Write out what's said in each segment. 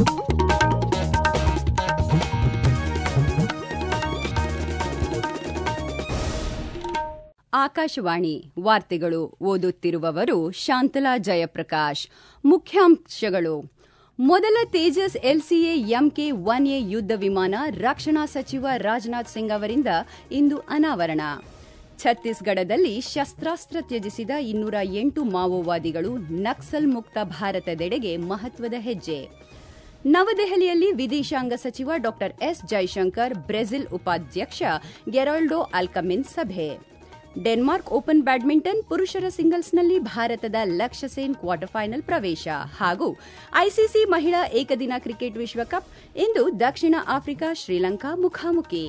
ಆಕಾಶವಾಣಿ ವಾರ್ತೆಗಳು ಓದುತ್ತಿರುವವರು ಶಾಂತಲಾ ಜಯಪ್ರಕಾಶ್. ಮುಖ್ಯಾಂಶಗಳು: ಮೊದಲ ತೇಜಸ್ LCA MK-1A ಯುದ್ಧ ವಿಮಾನ ರಕ್ಷಣಾ ಸಚಿವ ರಾಜನಾಥ್ ಸಿಂಗ್ ಅವರಿಂದ ಇಂದು ಅನಾವರಣ. ಛತ್ತೀಸ್ಗಢದಲ್ಲಿ ಶಸ್ತ್ರಾಸ್ತ್ರ ತ್ಯಜಿಸಿದ 208 ಮಾವೋವಾದಿಗಳು ನಕ್ಸಲ್ ಮುಕ್ತ ಭಾರತದೆಡೆಗೆ ಮಹತ್ವದ ಹೆಜ್ಜೆ. ನವದೆಹಲಿಯಲ್ಲಿ ವಿದೇಶಾಂಗ ಸಚಿವ ಡಾ ಎಸ್ ಜೈಶಂಕರ್ ಬ್ರೆಜಿಲ್ ಉಪಾಧ್ಯಕ್ಷ ಗೆರಾಲ್ಡೋ ಅಲ್ಕಮಿನ್ ಸಭೆ. ಡೆನ್ಮಾರ್ಕ್ ಓಪನ್ ಬ್ಯಾಡ್ಮಿಂಟನ್ ಪುರುಷರ ಸಿಂಗಲ್ಸ್ನಲ್ಲಿ ಭಾರತದ ಲಕ್ಷ್ಯ ಸೇನ್ ಕ್ವಾರ್ಟರ್ ಫೈನಲ್ ಪ್ರವೇಶ. ಹಾಗೂ ಐಸಿಸಿ ಮಹಿಳಾ ಏಕದಿನ ಕ್ರಿಕೆಟ್ ವಿಶ್ವಕಪ್ ಇಂದು ದಕ್ಷಿಣ ಆಫ್ರಿಕಾ ಶ್ರೀಲಂಕಾ ಮುಖಾಮುಖಿ.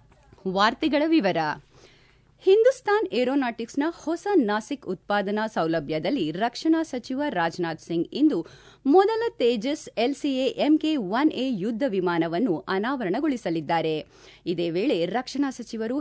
ವಾರ್ತೆಗಳ ವಿವರ. ಹಿಂದೂಸ್ತಾನ್ ಏರೋನಾಟಿಕ್ಸ್ನ ಹೊಸ ನಾಸಿಕ್ ಉತ್ಪಾದನಾ ಸೌಲಭ್ಯದಲ್ಲಿ ರಕ್ಷಣಾ ಸಚಿವ ರಾಜನಾಥ್ ಸಿಂಗ್ ಇಂದು ಮೊದಲ ತೇಜಸ್ LCA MK-1A ಯುದ್ಧ ವಿಮಾನವನ್ನು ಅನಾವರಣಗೊಳಿಸಲಿದ್ದಾರೆ. ಇದೇ ವೇಳೆ ರಕ್ಷಣಾ ಸಚಿವರು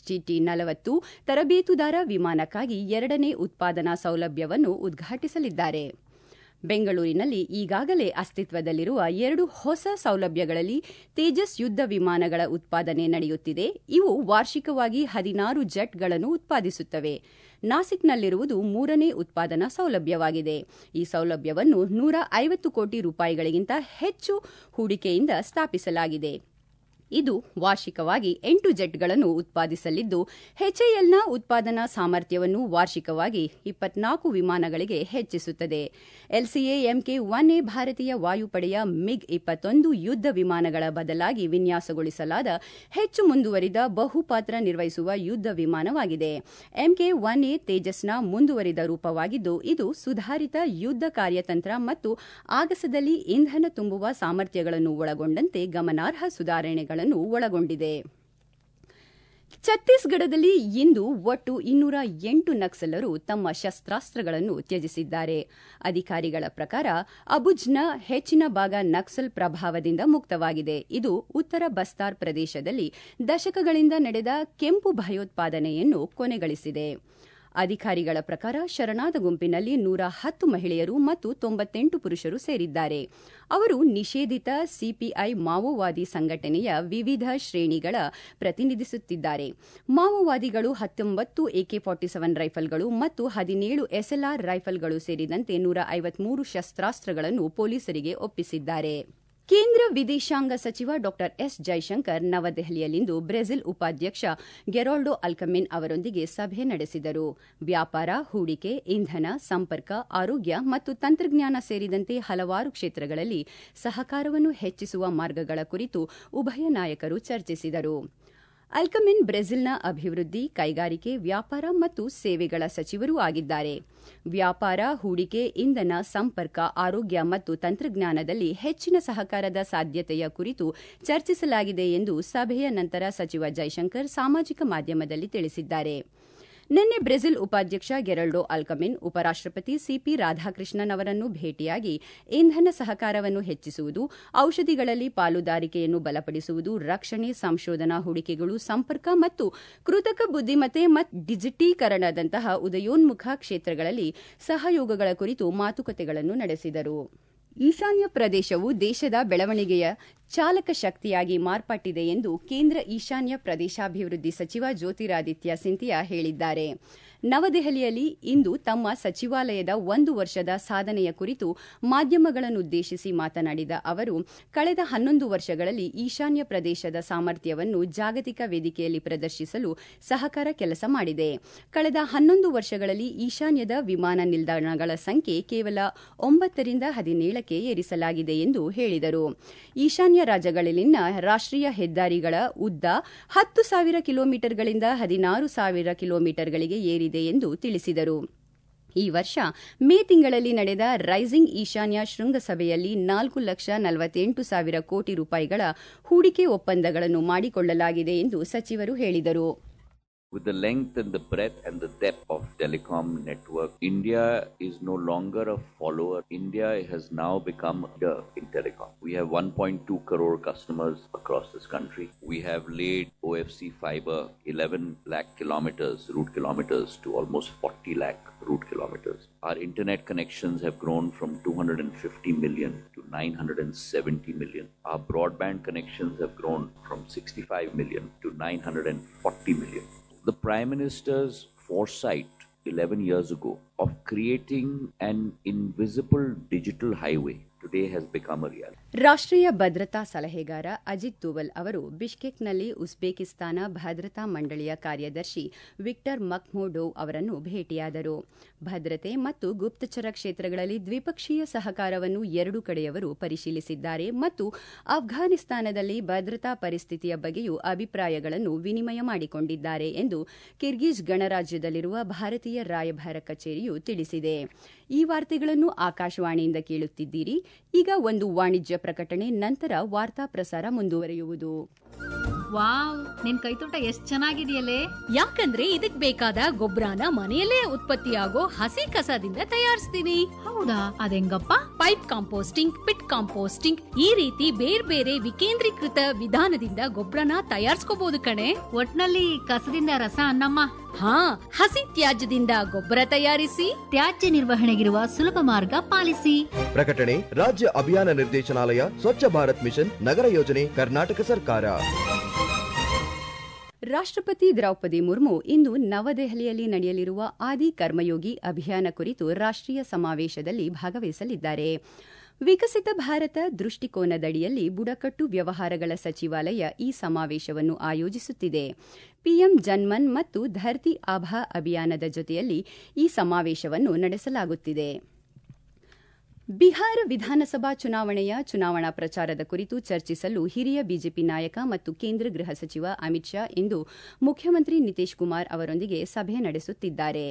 HGT-40 ತರಬೇತುದಾರ ವಿಮಾನಕ್ಕಾಗಿ 2ನೇ ಉತ್ಪಾದನಾ ಸೌಲಭ್ಯವನ್ನು ಉದ್ಘಾಟಿಸಲಿದ್ದಾರೆ. ಬೆಂಗಳೂರಿನಲ್ಲಿ ಈಗಾಗಲೇ ಅಸ್ತಿತ್ವದಲ್ಲಿರುವ 2 ಹೊಸ ಸೌಲಭ್ಯಗಳಲ್ಲಿ ತೇಜಸ್ ಯುದ್ಧ ವಿಮಾನಗಳ ಉತ್ಪಾದನೆ ನಡೆಯುತ್ತಿದೆ. ಇವು ವಾರ್ಷಿಕವಾಗಿ 16 ಜೆಟ್ಗಳನ್ನು ಉತ್ಪಾದಿಸುತ್ತವೆ. ನಾಸಿಕ್ನಲ್ಲಿರುವುದು 3ನೇ ಉತ್ಪಾದನಾ ಸೌಲಭ್ಯವಾಗಿದೆ. ಈ ಸೌಲಭ್ಯವನ್ನು 150 ಕೋಟಿ ರೂಪಾಯಿಗಳಿಗಿಂತ ಹೆಚ್ಚು ಹೂಡಿಕೆಯಿಂದ ಸ್ಥಾಪಿಸಲಾಗಿದೆ. ಇದು ವಾರ್ಷಿಕವಾಗಿ 8 ಜೆಟ್ಗಳನ್ನು ಉತ್ಪಾದಿಸಲಿದ್ದು, HALನ ಉತ್ಪಾದನಾ ಸಾಮರ್ಥ್ಯವನ್ನು ವಾರ್ಷಿಕವಾಗಿ 24 ವಿಮಾನಗಳಿಗೆ ಹೆಚ್ಚಿಸುತ್ತದೆ. LCA MK-1A ಭಾರತೀಯ ವಾಯುಪಡೆಯ MiG-21 ಯುದ್ಧ ವಿಮಾನಗಳ ಬದಲಾಗಿ ವಿನ್ಯಾಸಗೊಳಿಸಲಾದ ಹೆಚ್ಚು ಮುಂದುವರಿದ ಬಹುಪಾತ್ರ ನಿರ್ವಹಿಸುವ ಯುದ್ಧ ವಿಮಾನವಾಗಿದೆ. MK-1A ತೇಜಸ್ನ ಮುಂದುವರಿದ ರೂಪವಾಗಿದ್ದು, ಇದು ಸುಧಾರಿತ ಯುದ್ಧ ಕಾರ್ಯತಂತ್ರ ಮತ್ತು ಆಗಸದಲ್ಲಿ ಇಂಧನ ತುಂಬುವ ಸಾಮರ್ಥ್ಯಗಳನ್ನು ಒಳಗೊಂಡಂತೆ ಗಮನಾರ್ಹ ಸುಧಾರಣೆಗಳನ್ನು ಒಳಗೊಂಡಿದೆ. ಛತ್ತೀಸ್ಗಢದಲ್ಲಿ ಇಂದು ಒಟ್ಟು 208 ನಕ್ಸಲರು ತಮ್ಮ ಶಸ್ತ್ರಾಸ್ತ್ರಗಳನ್ನು ತ್ಯಜಿಸಿದ್ದಾರೆ. ಅಧಿಕಾರಿಗಳ ಪ್ರಕಾರ ಅಬುಜ್ನ ಹೆಚ್ಚಿನ ಭಾಗ ನಕ್ಸಲ್ ಪ್ರಭಾವದಿಂದ ಮುಕ್ತವಾಗಿದೆ. ಇದು ಉತ್ತರ ಬಸ್ತಾರ್ ಪ್ರದೇಶದಲ್ಲಿ ದಶಕಗಳಿಂದ ನಡೆದ ಕೆಂಪು ಭಯೋತ್ಪಾದನೆಯನ್ನು ಕೊನೆಗಳಿಸಿದೆ. ಅಧಿಕಾರಿಗಳ ಪ್ರಕಾರ ಶರಣಾದ ಗುಂಪಿನಲ್ಲಿ 110 ಮಹಿಳೆಯರು ಮತ್ತು 98 ಪುರುಷರು ಸೇರಿದ್ದಾರೆ. ಅವರು ನಿಷೇಧಿತ ಸಿಪಿಐ ಮಾವೋವಾದಿ ಸಂಘಟನೆಯ ವಿವಿಧ ಶ್ರೇಣಿಗಳ ಪ್ರತಿನಿಧಿಸುತ್ತಿದ್ದಾರೆ. ಮಾವೋವಾದಿಗಳು 19 AK-47 ರೈಫಲ್ಗಳು ಮತ್ತು 17 SLR ರೈಫಲ್ಗಳು ಸೇರಿದಂತೆ 153 ಶಸ್ತ್ರಾಸ್ತ್ರಗಳನ್ನು ಪೊಲೀಸರಿಗೆ ಒಪ್ಪಿಸಿದ್ದಾರೆ. ಕೇಂದ್ರ ವಿದೇಶಾಂಗ ಸಚಿವ ಡಾ ಎಸ್ ಜೈಶಂಕರ್ ನವದೆಹಲಿಯಲ್ಲಿಂದು ಬ್ರೆಜಿಲ್ ಉಪಾಧ್ಯಕ್ಷ ಗೆರಾಲ್ಡೋ ಅಲ್ಕಮಿನ್ ಅವರೊಂದಿಗೆ ಸಭೆ ನಡೆಸಿದರು. ವ್ಯಾಪಾರ, ಹೂಡಿಕೆ, ಇಂಧನ, ಸಂಪರ್ಕ, ಆರೋಗ್ಯ ಮತ್ತು ತಂತ್ರಜ್ಞಾನ ಸೇರಿದಂತೆ ಹಲವಾರು ಕ್ಷೇತ್ರಗಳಲ್ಲಿ ಸಹಕಾರವನ್ನು ಹೆಚ್ಚಿಸುವ ಮಾರ್ಗಗಳ ಕುರಿತು ಉಭಯ ನಾಯಕರು ಚರ್ಚಿಸಿದರು. ಅಲ್ಕಮಿನ್ ಬ್ರೆಜಿಲ್ನ ಅಭಿವೃದ್ಧಿ, ಕೈಗಾರಿಕೆ, ವ್ಯಾಪಾರ ಮತ್ತು ಸೇವೆಗಳ ಸಚಿವರೂ ಆಗಿದ್ದಾರೆ. ವ್ಯಾಪಾರ, ಹೂಡಿಕೆ, ಇಂಧನ, ಸಂಪರ್ಕ, ಆರೋಗ್ಯ ಮತ್ತು ತಂತ್ರಜ್ಞಾನದಲ್ಲಿ ಹೆಚ್ಚಿನ ಸಹಕಾರದ ಸಾಧ್ಯತೆಯ ಕುರಿತು ಚರ್ಚಿಸಲಾಗಿದೆ ಎಂದು ಸಭೆಯ ನಂತರ ಸಚಿವ ಜೈಶಂಕರ್ ಸಾಮಾಜಿಕ ಮಾಧ್ಯಮದಲ್ಲಿ ತಿಳಿಸಿದ್ದಾರೆ. ನಿನ್ನೆ ಬ್ರೆಜಿಲ್ ಉಪಾಧ್ಯಕ್ಷ ಗೆರಾಲ್ಡೋ ಅಲ್ಕಮಿನ್ ಉಪರಾಷ್ಟಪತಿ ಸಿಪಿ ರಾಧಾಕೃಷ್ಣನ್ ಅವರನ್ನು ಭೇಟಿಯಾಗಿ ಇಂಧನ ಸಹಕಾರವನ್ನು ಹೆಚ್ಚಿಸುವುದು, ಔಷಧಿಗಳಲ್ಲಿ ಪಾಲುದಾರಿಕೆಯನ್ನು ಬಲಪಡಿಸುವುದು, ರಕ್ಷಣೆ, ಸಂಶೋಧನಾ ಹೂಡಿಕೆಗಳು, ಸಂಪರ್ಕ ಮತ್ತು ಕೃತಕ ಬುದ್ದಿಮತ್ತೆ ಮತ್ತು ಡಿಜಿಟೀಕರಣದಂತಹ ಉದಯೋನ್ಮುಖ ಕ್ಷೇತ್ರಗಳಲ್ಲಿ ಸಹಯೋಗಗಳ ಕುರಿತು ಮಾತುಕತೆಗಳನ್ನು ನಡೆಸಿದರು. ಈಶಾನ್ಯ ಪ್ರದೇಶವು ದೇಶದ ಬೆಳವಣಿಗೆಯ ಚಾಲಕ ಶಕ್ತಿಯಾಗಿ ಮಾರ್ಪಟ್ಟಿದೆ ಎಂದು ಕೇಂದ್ರ ಈಶಾನ್ಯ ಪ್ರದೇಶಾಭಿವೃದ್ಧಿ ಸಚಿವ ಜ್ಯೋತಿರಾದಿತ್ಯ ಸಿಂಧಿಯಾ ಹೇಳಿದ್ದಾರೆ. ನವದೆಹಲಿಯಲ್ಲಿ ಇಂದು ತಮ್ಮ ಸಚಿವಾಲಯದ 1 ವರ್ಷದ ಸಾಧನೆಯ ಕುರಿತು ಮಾಧ್ಯಮಗಳನ್ನುದ್ದೇಶಿಸಿ ಮಾತನಾಡಿದ ಅವರು, ಕಳೆದ 11 ವರ್ಷಗಳಲ್ಲಿ ಈಶಾನ್ಯ ಪ್ರದೇಶದ ಸಾಮರ್ಥ್ಯವನ್ನು ಜಾಗತಿಕ ವೇದಿಕೆಯಲ್ಲಿ ಪ್ರದರ್ಶಿಸಲು ಸಹಕಾರ ಕೆಲಸ ಮಾಡಿದೆ. ಕಳೆದ 11 ವರ್ಷಗಳಲ್ಲಿ ಈಶಾನ್ಯದ ವಿಮಾನ ನಿಲ್ದಾಣಗಳ ಸಂಖ್ಯೆ ಕೇವಲ 9ರಿಂದ 17ಕ್ಕೆ ಏರಿಸಲಾಗಿದೆ ಎಂದು ಹೇಳಿದರು. ಈಶಾನ್ಯ ರಾಜ್ಯಗಳಲ್ಲಿನ ರಾಷ್ಟ್ರೀಯ ಹೆದ್ದಾರಿಗಳ ಉದ್ದ 10,000 ಕಿಲೋಮೀಟರ್ಗಳಿಂದ 16,000 ಕಿಲೋಮೀಟರ್ಗಳಿಗೆ ಏರಿದೆ ಎಂದು ತಿಳಿಸಿದರು. ಈ ವರ್ಷ ಮೇ ತಿಂಗಳಲ್ಲಿ ನಡೆದ ರೈಸಿಂಗ್ ಈಶಾನ್ಯ ಶೃಂಗಸಭೆಯಲ್ಲಿ 4,48,000 ಕೋಟಿ ರೂಪಾಯಿಗಳ ಹೂಡಿಕೆ ಒಪ್ಪಂದಗಳನ್ನು ಮಾಡಿಕೊಳ್ಳಲಾಗಿದೆ ಎಂದು ಸಚಿವರು ಹೇಳಿದರು. With the length and the breadth and the depth of telecom network, India is no longer a follower. India has now become a leader in telecom. We have 1.2 crore customers across this country. We have laid OFC fiber 11 lakh kilometers, route kilometers, to almost 40 lakh route kilometers. Our internet connections have grown from 250 million to 970 million. Our broadband connections have grown from 65 million to 940 million. The Prime Minister's foresight 11 years ago of creating an invisible digital highway today has become a reality. ರಾಷ್ಟ್ರೀಯ ಭದ್ರತಾ ಸಲಹೆಗಾರ ಅಜಿತ್ ದೋವಲ್ ಅವರು ಬಿಷ್ಕೆಕ್ನಲ್ಲಿ Uzbekistan ಭದ್ರತಾ ಮಂಡಳಿಯ ಕಾರ್ಯದರ್ಶಿ Victor ಮಕ್ಮೋಡೋವ್ ಅವರನ್ನು ಭೇಟಿಯಾದರು. ಭದ್ರತೆ ಮತ್ತು ಗುಪ್ತಚರ ಕ್ಷೇತ್ರಗಳಲ್ಲಿ ದ್ವಿಪಕ್ಷೀಯ ಸಹಕಾರವನ್ನು ಎರಡೂ ಕಡೆಯವರು ಪರಿಶೀಲಿಸಿದ್ದಾರೆ ಮತ್ತು ಅಫ್ಘಾನಿಸ್ತಾನದಲ್ಲಿ ಭದ್ರತಾ ಪರಿಸ್ಥಿತಿಯ ಬಗ್ಗೆಯೂ ಅಭಿಪ್ರಾಯಗಳನ್ನು ವಿನಿಮಯ ಮಾಡಿಕೊಂಡಿದ್ದಾರೆ ಎಂದು ಕಿರ್ಗಿಜ್ ಗಣರಾಜ್ಯದಲ್ಲಿರುವ ಭಾರತೀಯ ರಾಯಭಾರ ಕಚೇರಿಯು ತಿಳಿಸಿದೆ. ಈ ವಾರ್ತೆಗಳನ್ನು ಆಕಾಶವಾಣಿಯಿಂದ ಕೇಳುತ್ತಿದ್ದೀರಿ. ಈಗ ಒಂದು ವಾಣಿಜ್ಯ ಪ್ರಕಟಣೆ, ನಂತರ ವಾರ್ತಾ ಪ್ರಸಾರ ಮುಂದುವರಿಯುವುದು. ವಾವ್, ನಿನ್ ಕೈತೋಟ ಎಷ್ಟ್ ಚೆನ್ನಾಗಿದೆಯಲ್ಲೇ. ಯಾಕಂದ್ರೆ ಇದಕ್ ಬೇಕಾದ ಗೊಬ್ಬರನ ಮನೆಯಲ್ಲೇ ಉತ್ಪತ್ತಿಯಾಗೋ ಹಸಿ ಕಸದಿಂದ ತಯಾರಿಸ್ತೀನಿ. ಹೌದಾ, ಅದೆಂಗಪ್ಪ? ಪೈಪ್ ಕಾಂಪೋಸ್ಟಿಂಗ್, ಪಿಟ್ ಕಾಂಪೋಸ್ಟಿಂಗ್, ಈ ರೀತಿ ಬೇರೆ ಬೇರೆ ವಿಕೇಂದ್ರೀಕೃತ ವಿಧಾನದಿಂದ ಗೊಬ್ಬರನ ತಯಾರಿಸ್ಕೋಬಹುದು ಕಣೆ. ಒಟ್ನಲ್ಲಿ ಕಸದಿಂದ ರಸ ಅನ್ನಮ್ಮ. ಹಾ, ಹಸಿ ತ್ಯಾಜ್ಯದಿಂದ ಗೊಬ್ಬರ ತಯಾರಿಸಿ ತ್ಯಾಜ್ಯ ನಿರ್ವಹಣೆಗಿರುವ ಸುಲಭ ಮಾರ್ಗ ಪಾಲಿಸಿ. ಪ್ರಕಟಣೆ ರಾಜ್ಯ ಅಭಿಯಾನ ನಿರ್ದೇಶನಾಲಯ, ಸ್ವಚ್ಛ ಭಾರತ್ ಮಿಷನ್, ನಗರ ಯೋಜನೆ, ಕರ್ನಾಟಕ ಸರ್ಕಾರ. ರಾಷ್ಟ್ರಪತಿ ದ್ರೌಪದಿ ಮುರ್ಮು ಇಂದು ನವದೆಹಲಿಯಲ್ಲಿ ನಡೆಯಲಿರುವ ಆದಿ ಕರ್ಮಯೋಗಿ ಅಭಿಯಾನ ಕುರಿತು ರಾಷ್ಟ್ರೀಯ ಸಮಾವೇಶದಲ್ಲಿ ಭಾಗವಹಿಸಲಿದ್ದಾರೆ. ವಿಕಸಿತ ಭಾರತ ದೃಷ್ಟಿಕೋನದಡಿಯಲ್ಲಿ ಬುಡಕಟ್ಟು ವ್ಯವಹಾರಗಳ ಸಚಿವಾಲಯ ಈ ಸಮಾವೇಶವನ್ನು ಆಯೋಜಿಸುತ್ತಿದೆ. ಪಿಎಂ ಜನ್ಮನ್ ಮತ್ತು ಧರ್ತಿ ಆಭಾ ಅಭಿಯಾನದ ಜೊತೆಯಲ್ಲಿ ಈ ಸಮಾವೇಶವನ್ನು ನಡೆಸಲಾಗುತ್ತಿದೆ. ಬಿಹಾರ ವಿಧಾನಸಭಾ ಚುನಾವಣೆಯ ಚುನಾವಣಾ ಪ್ರಚಾರದ ಕುರಿತು ಚರ್ಚಿಸಲು ಹಿರಿಯ ಬಿಜೆಪಿ ನಾಯಕ ಮತ್ತು ಕೇಂದ್ರ ಗೃಹ ಸಚಿವ ಅಮಿತ್ ಶಾ ಇಂದು ಮುಖ್ಯಮಂತ್ರಿ ನಿತೀಶ್ ಕುಮಾರ್ ಅವರೊಂದಿಗೆ ಸಭೆ ನಡೆಸುತ್ತಿದ್ದಾರೆ.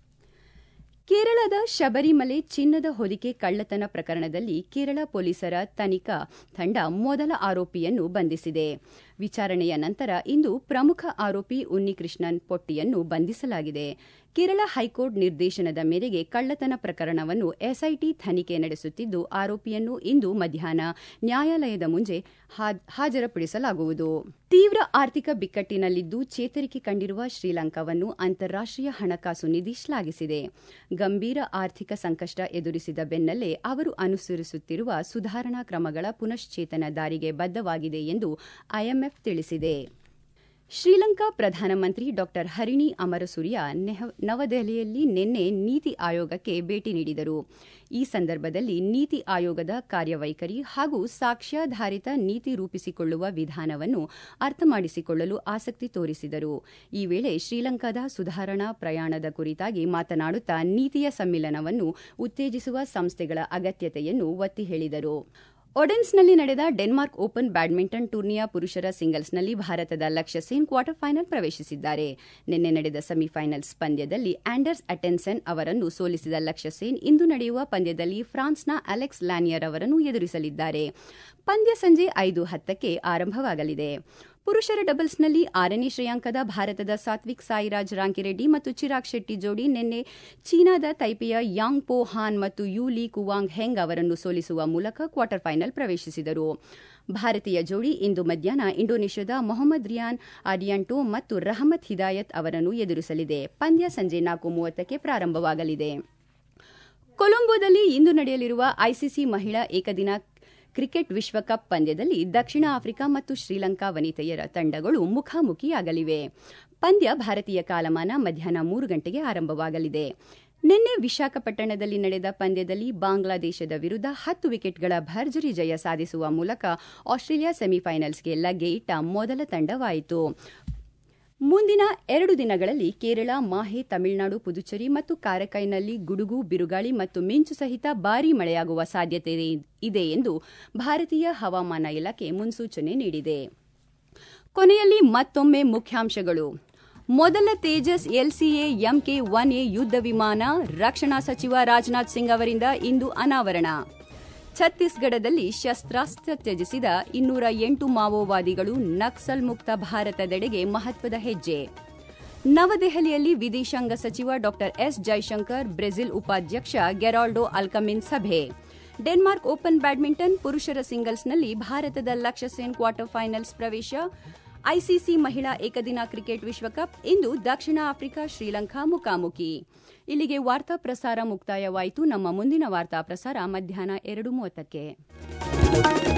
ಕೇರಳದ ಶಬರಿಮಲೆ ಚಿನ್ನದ ಹೊದಿಕೆ ಕಳ್ಳತನ ಪ್ರಕರಣದಲ್ಲಿ ಕೇರಳ ಪೊಲೀಸರ ತನಿಖಾ ತಂಡ ಮೊದಲ ಆರೋಪಿಯನ್ನು ಬಂಧಿಸಿದೆ. ವಿಚಾರಣೆಯ ನಂತರ ಇಂದು ಪ್ರಮುಖ ಆರೋಪಿ ಉನ್ನಿಕೃಷ್ಣನ್ ಪೊಟ್ಟಿಯನ್ನು ಬಂಧಿಸಲಾಗಿದೆ. ಕೇರಳ ಹೈಕೋರ್ಟ್ ನಿರ್ದೇಶನದ ಮೇರೆಗೆ ಕಳ್ಳತನ ಪ್ರಕರಣವನ್ನು ಎಸ್ಐಟಿ ತನಿಖೆ ನಡೆಸುತ್ತಿದ್ದು, ಆರೋಪಿಯನ್ನು ಇಂದು ಮಧ್ಯಾಹ್ನ ನ್ಯಾಯಾಲಯದ ಮುಂದೆ ಹಾಜರುಪಡಿಸಲಾಗುವುದು. ತೀವ್ರ ಆರ್ಥಿಕ ಬಿಕ್ಕಟ್ಟಿನಲ್ಲಿದ್ದು ಚೇತರಿಕೆ ಕಂಡಿರುವ ಶ್ರೀಲಂಕಾವನ್ನು ಅಂತಾರಾಷ್ಟ್ರೀಯ ಹಣಕಾಸು ನಿಧಿ ಶ್ಲಾಘಿಸಿದೆ. ಗಂಭೀರ ಆರ್ಥಿಕ ಸಂಕಷ್ಟ ಎದುರಿಸಿದ ಬೆನ್ನಲ್ಲೇ ಅವರು ಅನುಸರಿಸುತ್ತಿರುವ ಸುಧಾರಣಾ ಕ್ರಮಗಳ ಪುನಶ್ಚೇತನ ದಾರಿಗೆ ಬದ್ಧವಾಗಿದೆ ಎಂದು ಐಎಂಎಫ್ ತಿಳಿಸಿದೆ. ಶ್ರೀಲಂಕಾ ಪ್ರಧಾನಮಂತ್ರಿ ಡಾ ಹರಿಣಿ ಅಮರಸೂರ್ಯ ನವದೆಹಲಿಯಲ್ಲಿ ನಿನ್ನೆ ನೀತಿ ಆಯೋಗಕ್ಕೆ ಭೇಟಿ ನೀಡಿದರು. ಈ ಸಂದರ್ಭದಲ್ಲಿ ನೀತಿ ಆಯೋಗದ ಕಾರ್ಯವೈಖರಿ ಹಾಗೂ ಸಾಕ್ಷ್ಯಾಧಾರಿತ ನೀತಿ ರೂಪಿಸಿಕೊಳ್ಳುವ ವಿಧಾನವನ್ನು ಅರ್ಥಮಾಡಿಸಿಕೊಳ್ಳಲು ಆಸಕ್ತಿ ತೋರಿಸಿದರು. ಈ ವೇಳೆ ಶ್ರೀಲಂಕಾದ ಸುಧಾರಣಾ ಪ್ರಯಾಣದ ಕುರಿತಾಗಿ ಮಾತನಾಡುತ್ತಾ ನೀತಿಯ ಸಮ್ಮಿಲನವನ್ನು ಉತ್ತೇಜಿಸುವ ಸಂಸ್ಥೆಗಳ ಅಗತ್ಯತೆಯನ್ನು ಒತ್ತಿ ಹೇಳಿದರು. ಒಡೆನ್ಸ್ನಲ್ಲಿ ನಡೆದ ಡೆನ್ಮಾರ್ಕ್ ಓಪನ್ ಬ್ಯಾಡ್ಮಿಂಟನ್ ಟೂರ್ನಿಯ ಪುರುಷರ ಸಿಂಗಲ್ಸ್ನಲ್ಲಿ ಭಾರತದ ಲಕ್ಷ್ಯ ಸೇನ್ ಕ್ವಾರ್ಟರ್ ಫೈನಲ್ ಪ್ರವೇಶಿಸಿದ್ದಾರೆ. ನಿನ್ನೆ ನಡೆದ ಸೆಮಿಫೈನಲ್ಸ್ ಪಂದ್ಯದಲ್ಲಿ ಆಂಡರ್ಸ್ ಅಟೆನ್ಸೆನ್ ಅವರನ್ನು ಸೋಲಿಸಿದ ಲಕ್ಷ್ಯ ಸೇನ್ ಇಂದು ನಡೆಯುವ ಪಂದ್ಯದಲ್ಲಿ ಫ್ರಾನ್ಸ್ನ ಅಲೆಕ್ಸ್ ಲ್ಯಾನಿಯರ್ ಅವರನ್ನು ಎದುರಿಸಲಿದ್ದಾರೆ. ಪಂದ್ಯ ಸಂಜೆ 5:10ಕ್ಕೆ ಆರಂಭವಾಗಲಿದೆ. ಪುರುಷರ ಡಬಲ್ಸ್ನಲ್ಲಿ 6ನೇ ಶ್ರೇಯಾಂಕದ ಭಾರತದ ಸಾತ್ವಿಕ್ ಸಾಯಿರಾಜ್ ರಾಂಕಿರೆಡ್ಡಿ ಮತ್ತು ಚಿರಾಗ್ ಶೆಟ್ಟಿ ಜೋಡಿ ನಿನ್ನೆ ಚೀನಾದ ತೈಪೆಯ ಯಾಂಗ್ ಪೋ ಹಾನ್ ಮತ್ತು ಯು ಲೀ ಕುವಾಂಗ್ ಹೆಂಗ್ ಅವರನ್ನು ಸೋಲಿಸುವ ಮೂಲಕ ಕ್ವಾರ್ಟರ್ ಫೈನಲ್ ಪ್ರವೇಶಿಸಿದರು. ಭಾರತೀಯ ಜೋಡಿ ಇಂದು ಮಧ್ಯಾಹ್ನ ಇಂಡೋನೇಷ್ಯಾದ ಮೊಹಮ್ಮದ್ ರಿಯಾನ್ ಆಡಿಯಾಂಟೋ ಮತ್ತು ರಹಮತ್ ಹಿದಾಯತ್ ಅವರನ್ನು ಎದುರಿಸಲಿದೆ. ಪಂದ್ಯ ಸಂಜೆ 4:30ಕ್ಕೆ ಪ್ರಾರಂಭವಾಗಲಿದೆ. ಕೊಲಂಬೋದಲ್ಲಿ ಇಂದು ನಡೆಯಲಿರುವ ಐಸಿಸಿ ಮಹಿಳಾ ಏಕದಿನ ಕ್ರಿಕೆಟ್ ವಿಶ್ವಕಪ್ ಪಂದ್ಯದಲ್ಲಿ ದಕ್ಷಿಣ ಆಫ್ರಿಕಾ ಮತ್ತು ಶ್ರೀಲಂಕಾ ವನಿತೆಯರ ತಂಡಗಳು ಮುಖಾಮುಖಿಯಾಗಲಿವೆ. ಪಂದ್ಯ ಭಾರತೀಯ ಕಾಲಮಾನ ಮಧ್ಯಾಹ್ನ 3 ಗಂಟೆಗೆ ಆರಂಭವಾಗಲಿದೆ. ನಿನ್ನೆ ವಿಶಾಖಪಟ್ಟಣದಲ್ಲಿ ನಡೆದ ಪಂದ್ಯದಲ್ಲಿ ಬಾಂಗ್ಲಾದೇಶದ ವಿರುದ್ಧ 10 ವಿಕೆಟ್ಗಳ ಭರ್ಜರಿ ಜಯ ಸಾಧಿಸುವ ಮೂಲಕ ಆಸ್ಟ್ರೇಲಿಯಾ ಸೆಮಿಫೈನಲ್ಸ್ಗೆ ಲಗ್ಗೆ ಇಟ್ಟ ಮೊದಲ ತಂಡವಾಯಿತು. ಮುಂದಿನ 2 ದಿನಗಳಲ್ಲಿ ಕೇರಳ, ಮಾಹೆ, ತಮಿಳುನಾಡು, ಪುದುಚೇರಿ ಮತ್ತು ಕಾರೈಕಲ್ನಲ್ಲಿ ಗುಡುಗು, ಬಿರುಗಾಳಿ ಮತ್ತು ಮಿಂಚು ಸಹಿತ ಭಾರೀ ಮಳೆಯಾಗುವ ಸಾಧ್ಯತೆ ಇದೆ ಎಂದು ಭಾರತೀಯ ಹವಾಮಾನ ಇಲಾಖೆ ಮುನ್ಸೂಚನೆ ನೀಡಿದೆ. ಕೊನೆಯಲ್ಲಿ ಮತ್ತೊಮ್ಮೆ ಮುಖ್ಯಾಂಶಗಳು. ಮೊದಲ ತೇಜಸ್ LCA Mk-1A ಯುದ್ಧ ವಿಮಾನ ರಕ್ಷಣಾ ಸಚಿವ ರಾಜನಾಥ್ ಸಿಂಗ್ ಅವರಿಂದ ಇಂದು ಅನಾವರಣ. ಛತ್ತೀಸ್ಗಢದಲ್ಲಿ ಶಸ್ತ್ರಾಸ್ತ್ರ ತ್ಯಜಿಸಿದ 208 ಮಾವೋವಾದಿಗಳು ನಕ್ಸಲ್ ಮುಕ್ತ ಭಾರತದೆಡೆಗೆ ಮಹತ್ವದ ಹೆಜ್ಜೆ. ನವದೆಹಲಿಯಲ್ಲಿ ವಿದೇಶಾಂಗ ಸಚಿವ ಡಾ ಎಸ್ ಜೈಶಂಕರ್ ಬ್ರೆಜಿಲ್ ಉಪಾಧ್ಯಕ್ಷ ಗೆರಾಲ್ಡೋ ಅಲ್ಕಮಿನ್ ಸಭೆ. ಡೆನ್ಮಾರ್ಕ್ ಓಪನ್ ಬ್ಯಾಡ್ಮಿಂಟನ್ ಪುರುಷರ ಸಿಂಗಲ್ಸ್ನಲ್ಲಿ ಭಾರತದ ಲಕ್ಷ್ಯ ಸೇನ್ ಕ್ವಾರ್ಟರ್ ಫೈನಲ್ಸ್ ಪ್ರವೇಶ. ಐಸಿಸಿ ಮಹಿಳಾ ಏಕದಿನ ಕ್ರಿಕೆಟ್ ವಿಶ್ವಕಪ್ ಇಂದು ದಕ್ಷಿಣ ಆಫ್ರಿಕಾ ಶ್ರೀಲಂಕಾ ಮುಖಾಮುಖಿ. ಇಲ್ಲಿಗೆ ವಾರ್ತಾ ಪ್ರಸಾರ ಮುಕ್ತಾಯವಾಯಿತು. ನಮ್ಮ ಮುಂದಿನ ವಾರ್ತಾ ಪ್ರಸಾರ ಮಧ್ಯಾಹ್ನ 2:30ಕ್ಕೆ.